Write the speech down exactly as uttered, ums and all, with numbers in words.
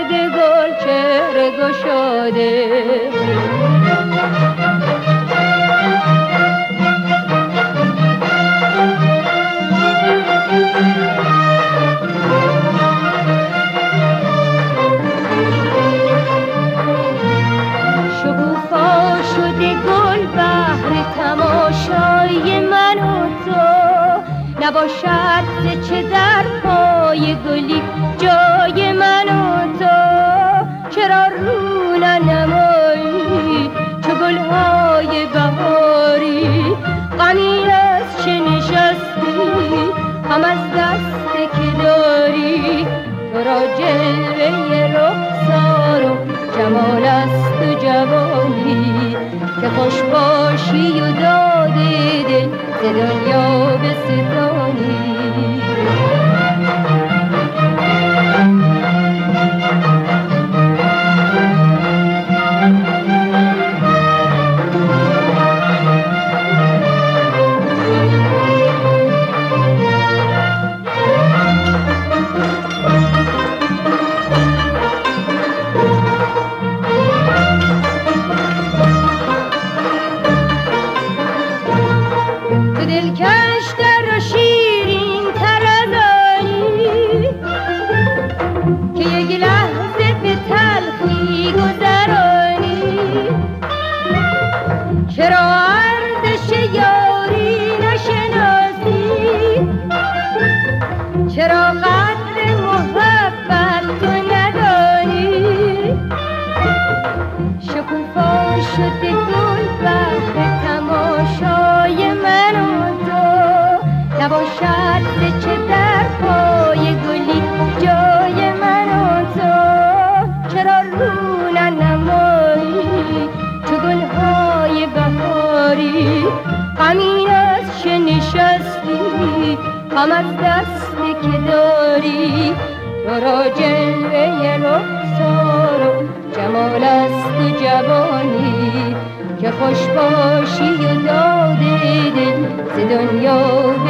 شده گل چهره گشاده. شکوفا شده گل بهر تماشای من و تو، نباشد ز چه در پای گلی جای من و تو. چرا رو ننمایی چو گلهای بهاری، غمی از چه نشستی هم از دست که داری. تو را جلوه رخسار و جمال است و جوانی، که خوش باشی و داده دل ز دنیا بستانی. دلکش در شیرین تر از آنی، که یک لحظه به تلخی گذرانی. چرا ارزش یاری نشناسی، چرا قدر محبت تو ندانی. شکوفا شده گل بهر تماشای من و تو، نباشد ز چه در پای گلی جای من و تو. چرا رو ننمایی چو گلهای بهاری، غمی از چه نشستی هم از دست که داری. تو را جلوه رخسار و جمال است و جوانی، که خوش باشی و داده دل ز دنیا